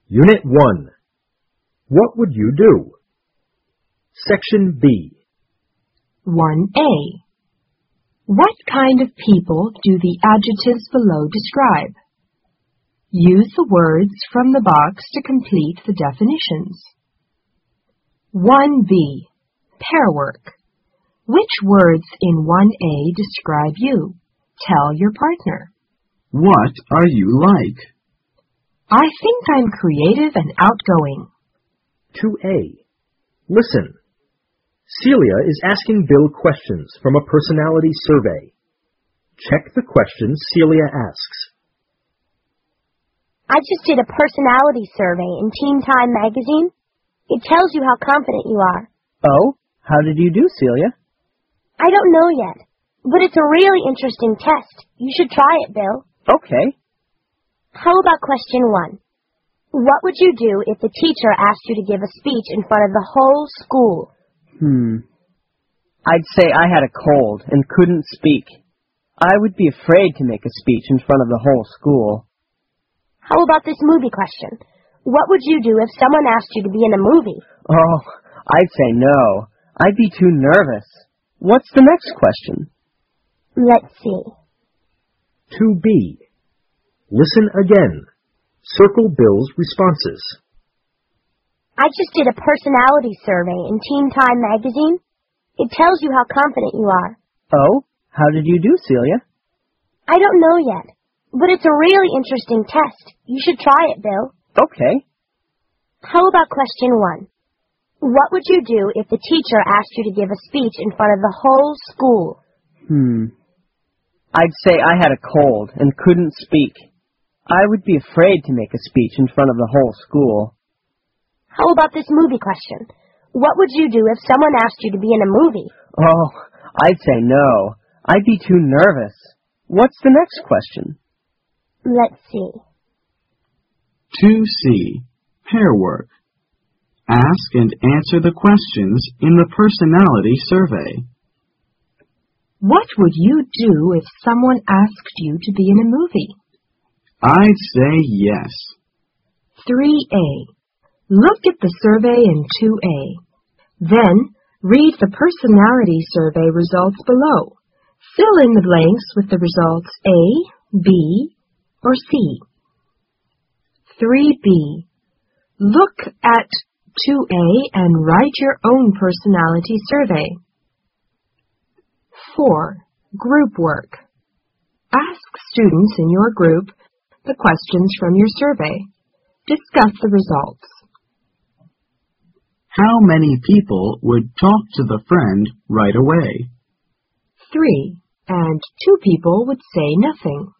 Unit 1. What would you do? Section B. 1A. What kind of people do the adjectives below describe? Use the words from the box to complete the definitions. 1B. Pair work. Which words in 1A describe you? Tell your partner. What are you like? I think I'm creative and outgoing. 2A. Listen. Celia is asking Bill questions from a personality survey. Check the questions Celia asks. I just did a personality survey in Teen Time magazine. It tells you how confident you are. Oh? How did you do, Celia? I don't know yet, but it's a really interesting test. You should try it, Bill. Okay. How about question 1? What would you do if the teacher asked you to give a speech in front of the whole school? I'd say I had a cold and couldn't speak. I would be afraid to make a speech in front of the whole school. How about this movie question? What would you do if someone asked you to be in a movie? Oh, I'd say no. I'd be too nervous. What's the next question? Let's see. 2B. Listen again. Circle Bill's responses. I just did a personality survey in Teen Time magazine. It tells you how confident you are. Oh? How did you do, Celia? I don't know yet, but it's a really interesting test. You should try it, Bill. Okay. How about question 1? What would you do if the teacher asked you to give a speech in front of the whole school? I'd say I had a cold and couldn't speak. I would be afraid to make a speech in front of the whole school. How about this movie question? What would you do if someone asked you to be in a movie? Oh, I'd say no. I'd be too nervous. What's the next question? Let's see. 2C. Pair work. Ask and answer the questions in the personality survey. What would you do if someone asked you to be in a movie? I'd say yes. 3A. Look at the survey in 2A. Then, read the personality survey results below. Fill in the blanks with the results A, B, or C. 3B. Look at 2A and write your own personality survey. 4. Group work. Ask students in your group the questions from your survey. Discuss the results. How many people would talk to the friend right away? 3. And 2 people would say nothing.